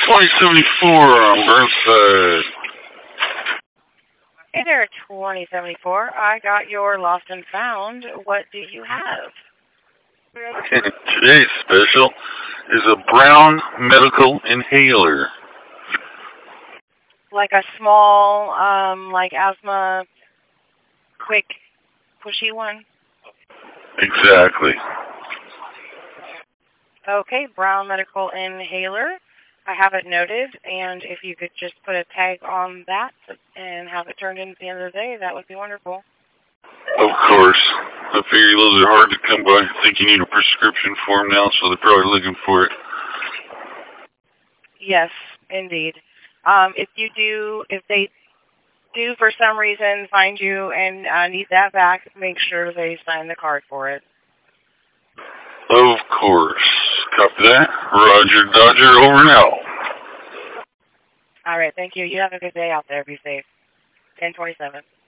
2074 on Burnside. Hey there, 2074. I got your lost and found. What do you have? Today's special is a brown medical inhaler. Like a small, like asthma, quick, pushy one? Exactly. Okay, brown medical inhaler. I have it noted, and if you could just put a tag on that and have it turned in at the end of the day, that would be wonderful. Of course. I figure those are hard to come by. I think you need a prescription for them now, so they're probably looking for it. Yes, indeed. If they do for some reason find you and need that back, make sure they sign the card for it. Of course. Copy that. Roger Dodger, over and out. All right, thank you. You have a good day out there. Be safe. 1027.